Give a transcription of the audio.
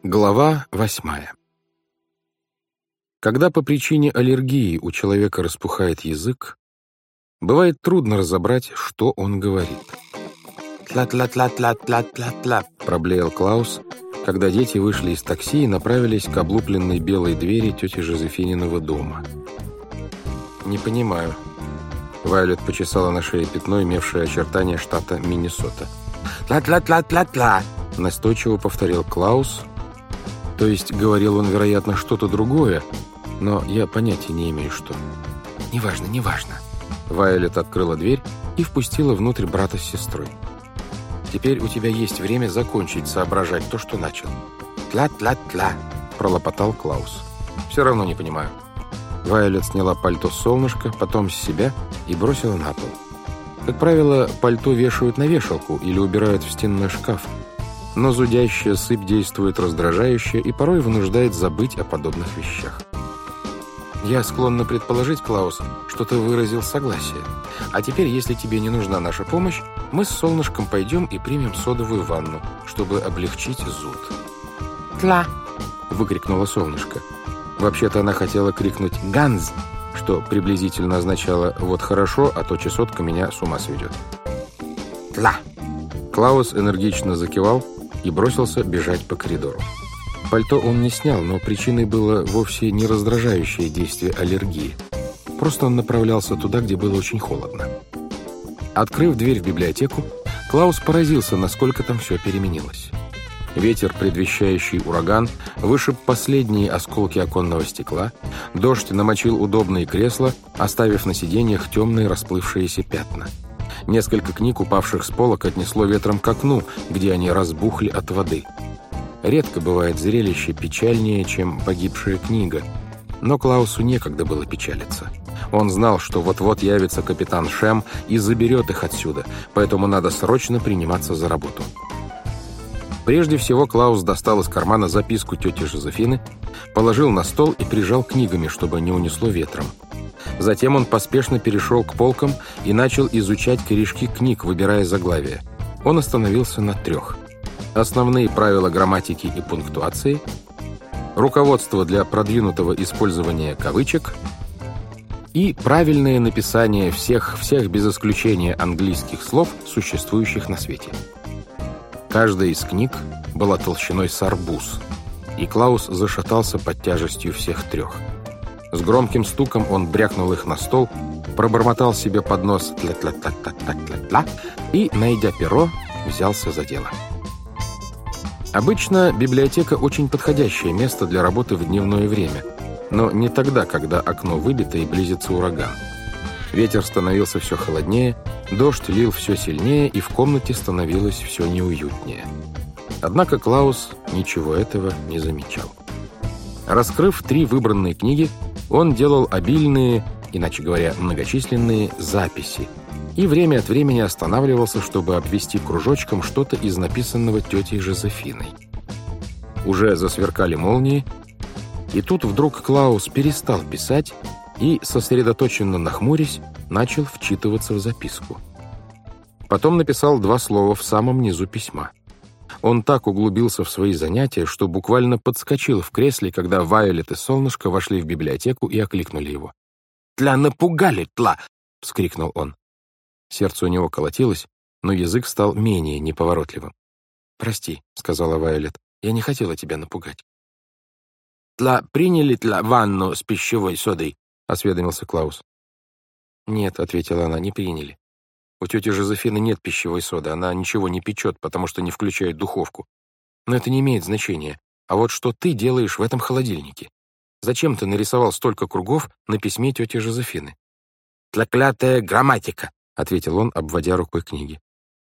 Глава 8. Когда по причине аллергии у человека распухает язык, бывает трудно разобрать, что он говорит. «Тла-тла-тла-тла-тла-тла-тла», проблеял Клаус, когда дети вышли из такси и направились к облупленной белой двери тети Жозефининого дома. «Не понимаю». Вайолет почесала на шее пятно, имевшее очертания штата Миннесота. «Тла-тла-тла-тла-тла», настойчиво повторил Клаус. То есть говорил он, вероятно, что-то другое, но я понятия не имею, что. «Неважно, неважно». Вайолет открыла дверь и впустила внутрь брата с сестрой. «Теперь у тебя есть время закончить соображать то, что начал». «Тла-тла-тла», пролопотал Клаус. «Все равно не понимаю». Вайолет сняла пальто с солнышка, потом с себя и бросила на пол. Как правило, пальто вешают на вешалку или убирают в стенной шкаф. Но зудящая сыпь действует раздражающе и порой вынуждает забыть о подобных вещах. «Я склонна предположить, Клаус, что ты выразил согласие. А теперь, если тебе не нужна наша помощь, мы с солнышком пойдем и примем содовую ванну, чтобы облегчить зуд». «Тла!» — выкрикнула солнышко. Вообще-то она хотела крикнуть «Ганз!», что приблизительно означало «вот хорошо, а то чесотка меня с ума сведет». «Тла!» Клаус энергично закивал и бросился бежать по коридору. Пальто он не снял, но причиной было вовсе не раздражающее действие аллергии. Просто он направлялся туда, где было очень холодно. Открыв дверь в библиотеку, Клаус поразился, насколько там все переменилось. Ветер, предвещающий ураган, вышиб последние осколки оконного стекла, дождь намочил удобные кресла, оставив на сиденьях темные расплывшиеся пятна. Несколько книг, упавших с полок, отнесло ветром к окну, где они разбухли от воды. Редко бывает зрелище печальнее, чем погибшая книга. Но Клаусу некогда было печалиться. Он знал, что вот-вот явится капитан Шем и заберет их отсюда, поэтому надо срочно приниматься за работу. Прежде всего Клаус достал из кармана записку тети Жозефины, положил на стол и прижал книгами, чтобы не унесло ветром. Затем он поспешно перешел к полкам и начал изучать корешки книг, выбирая заглавия. Он остановился на 3. Основные правила грамматики и пунктуации, руководство для продвинутого использования кавычек и правильное написание всех без исключения английских слов, существующих на свете. Каждая из книг была толщиной с арбуз, и Клаус зашатался под тяжестью всех 3. С громким стуком он брякнул их на стол, пробормотал себе под нос «тля-тля-тля-тля-тля-тля» и, найдя перо, взялся за дело. Обычно библиотека очень подходящее место для работы в дневное время, но не тогда, когда окно выбито и близится ураган. Ветер становился все холоднее, дождь лил все сильнее, и в комнате становилось все неуютнее. Однако Клаус ничего этого не замечал. Раскрыв 3 выбранные книги, он делал обильные, иначе говоря, многочисленные записи и время от времени останавливался, чтобы обвести кружочком что-то из написанного тетей Жозефиной. Уже засверкали молнии, и тут вдруг Клаус перестал писать и, сосредоточенно нахмурясь, начал вчитываться в записку. Потом написал 2 слова в самом низу письма. Он так углубился в свои занятия, что буквально подскочил в кресле, когда Вайолет и Солнышко вошли в библиотеку и окликнули его. «Тла, напугали, Тла!» — вскрикнул он. Сердце у него колотилось, но язык стал менее неповоротливым. «Прости», — сказала Вайолет, — «я не хотела тебя напугать». «Тла, приняли, Тла, ванну с пищевой содой?» — осведомился Клаус. «Нет», — ответила она, — «не приняли. У тети Жозефины нет пищевой соды, она ничего не печет, потому что не включает духовку. Но это не имеет значения. А вот что ты делаешь в этом холодильнике? Зачем ты нарисовал столько кругов на письме тети Жозефины?» «Тла-клятая грамматика», — ответил он, обводя рукой книги.